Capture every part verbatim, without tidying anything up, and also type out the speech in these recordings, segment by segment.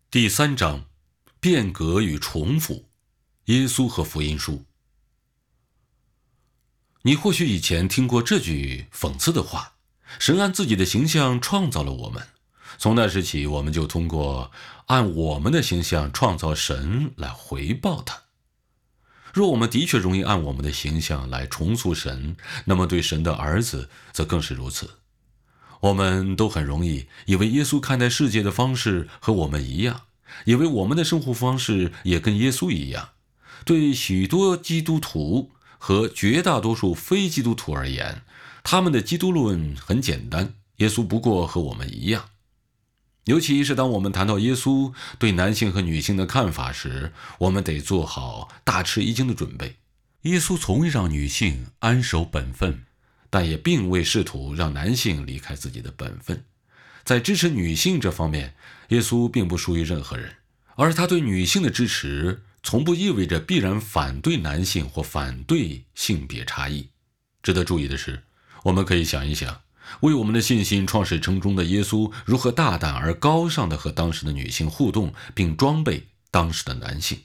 第三章，变革与重复，耶稣和福音书。你或许以前听过这句讽刺的话：神按自己的形象创造了我们，从那时起，我们就通过按我们的形象创造神来回报他。若我们的确容易按我们的形象来重塑神，那么对神的儿子则更是如此。我们都很容易以为耶稣看待世界的方式和我们一样，以为我们的生活方式也跟耶稣一样。对许多基督徒和绝大多数非基督徒而言，他们的基督论很简单，耶稣不过和我们一样。尤其是当我们谈到耶稣对男性和女性的看法时，我们得做好大吃一惊的准备。耶稣从未让女性安守本分，但也并未试图让男性离开自己的本分。在支持女性这方面，耶稣并不输于任何人，而他对女性的支持从不意味着必然反对男性或反对性别差异。值得注意的是，我们可以想一想，为我们的信心创始成终的耶稣如何大胆而高尚地和当时的女性互动，并装备当时的男性。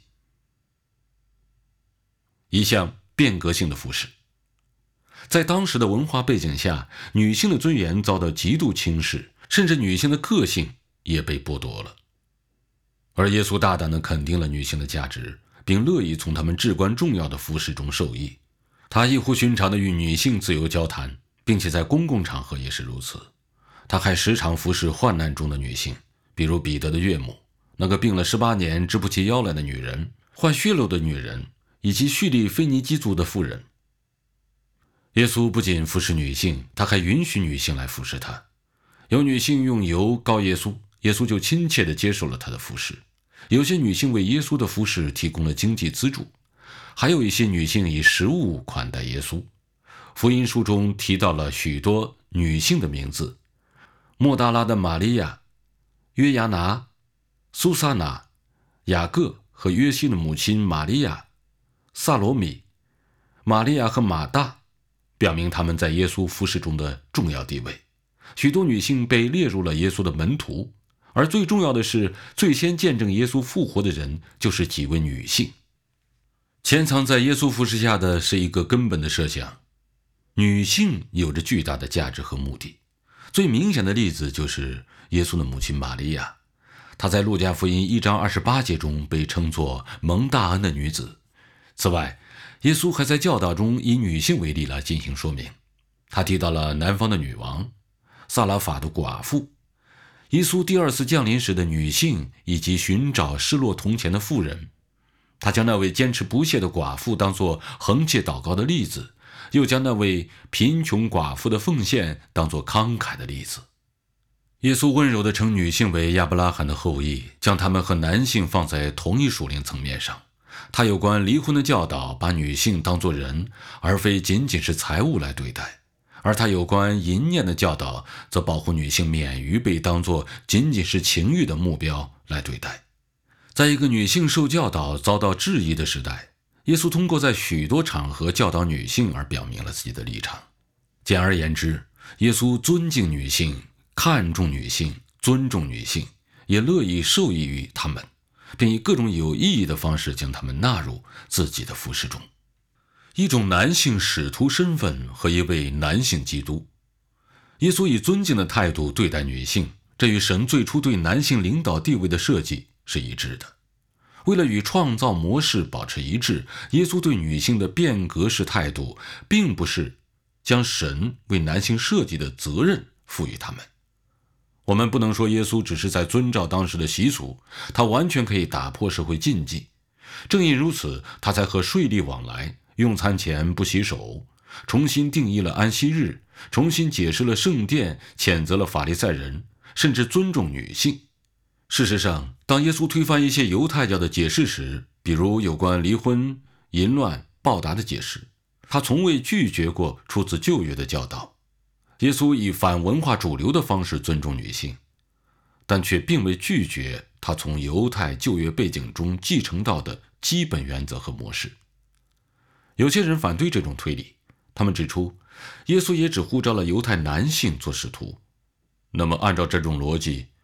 一项变革性的服饰。在当时的文化背景下，女性的尊严遭到极度轻视，甚至女性的个性也被剥夺了。而耶稣大胆地肯定了女性的价值，并乐意从她们至关重要的服饰中受益。他异乎寻常地与女性自由交谈，并且在公共场合也是如此。他还时常服侍患难中的女性，比如彼得的岳母，那个病了十八年直不起腰来的女人，患血漏的女人，以及叙利腓尼基族的妇人。耶稣不仅服侍女性，他还允许女性来服侍他。有女性用油膏耶稣，耶稣就亲切地接受了他的服侍。有些女性为耶稣的服侍提供了经济资助，还有一些女性以食物款待耶稣。福音书中提到了许多女性的名字：莫大拉的玛利亚、约亚拿、苏撒拿、雅各和约西的母亲玛利亚、萨罗米、玛利亚和马大，表明他们在耶稣服侍中的重要地位。许多女性被列入了耶稣的门徒，而最重要的是，最先见证耶稣复活的人就是几位女性。潜藏在耶稣服侍下的是一个根本的设想：女性有着巨大的价值和目的。最明显的例子就是耶稣的母亲玛利亚，她在路加福音一章二十八节中被称作蒙大恩的女子。此外，耶稣还在教导中以女性为例来进行说明。他提到了南方的女王、萨拉法的寡妇、耶稣第二次降临时的女性，以及寻找失落铜钱的妇人。他将那位坚持不懈的寡妇当作横切祷告的例子，又将那位贫穷寡妇的奉献当作慷慨的例子。耶稣温柔地称女性为亚伯拉罕的后裔，将她们和男性放在同一属灵层面上。他有关离婚的教导把女性当作人，而非仅仅是财物来对待，而他有关淫念的教导则保护女性免于被当作仅仅是情欲的目标来对待。在一个女性受教导遭到质疑的时代，耶稣通过在许多场合教导女性而表明了自己的立场。简而言之，耶稣尊敬女性，看重女性，尊重女性，也乐意受益于她们，并以各种有意义的方式将她们纳入自己的服事中。一种男性使徒身份和一位男性基督。耶稣以尊敬的态度对待女性，这与神最初对男性领导地位的设计是一致的。为了与创造模式保持一致，耶稣对女性的变革式态度并不是将神为男性设计的责任赋予他们。我们不能说耶稣只是在遵照当时的习俗，他完全可以打破社会禁忌。正因如此，他才和税吏往来，用餐前不洗手，重新定义了安息日，重新解释了圣殿，谴责了法利赛人，甚至尊重女性。事实上，当耶稣推翻一些犹太教的解释时，比如有关离婚、淫乱、报答的解释，他从未拒绝过出自旧约的教导。耶稣以反文化主流的方式尊重女性，但却并未拒绝他从犹太旧约背景中继承到的基本原则和模式。有些人反对这种推理，他们指出，耶稣也只呼召了犹太男性做使徒。那么按照这种逻辑，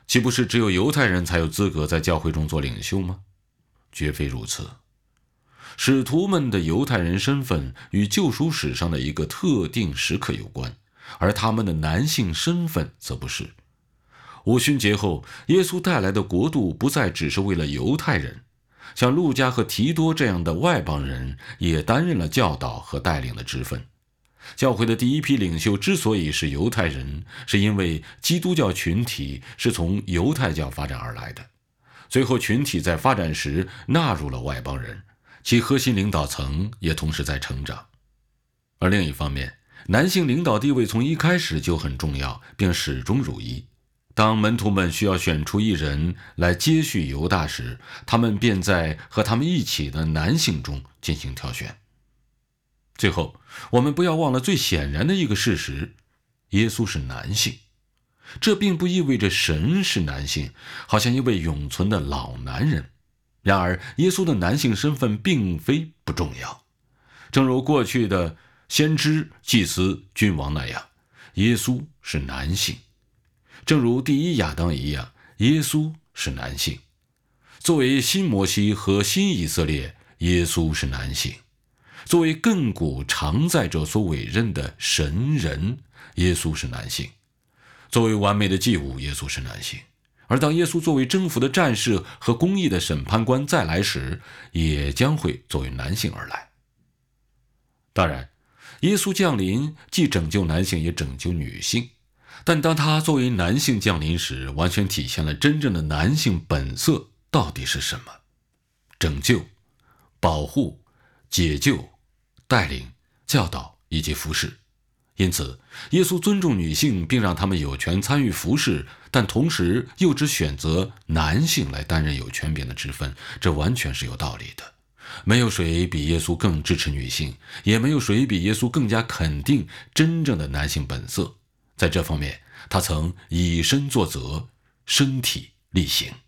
岂不是只有犹太人才有资格在教会中做领袖吗？绝非如此。使徒们的犹太人身份与救赎史上的一个特定时刻有关，而他们的男性身份则不是。五旬节后，耶稣带来的国度不再只是为了犹太人，像路加和提多这样的外邦人也担任了教导和带领的职分。教会的第一批领袖之所以是犹太人，是因为基督教群体是从犹太教发展而来的，随后群体在发展时纳入了外邦人，其核心领导层也同时在成长。而另一方面，男性领导地位从一开始就很重要，并始终如一。当门徒们需要选出一人来接续犹大时，他们便在和他们一起的男性中进行挑选。最后，我们不要忘了最显然的一个事实：耶稣是男性。这并不意味着神是男性，好像一位永存的老男人。然而，耶稣的男性身份并非不重要。正如过去的先知、祭司、君王那样，耶稣是男性。正如第一亚当一样，耶稣是男性。作为新摩西和新以色列，耶稣是男性。作为亘古常在者所委任的神人，耶稣是男性。作为完美的祭物，耶稣是男性。而当耶稣作为征服的战士和公义的审判官再来时，也将会作为男性而来。当然，耶稣降临既拯救男性也拯救女性，但当他作为男性降临时，完全体现了真正的男性本色到底是什么：拯救、保护、解救、带领、教导以及服侍。因此，耶稣尊重女性，并让她们有权参与服侍，但同时又只选择男性来担任有权柄的职分，这完全是有道理的。没有谁比耶稣更支持女性，也没有谁比耶稣更加肯定真正的男性本色。在这方面，他曾以身作则，身体力行。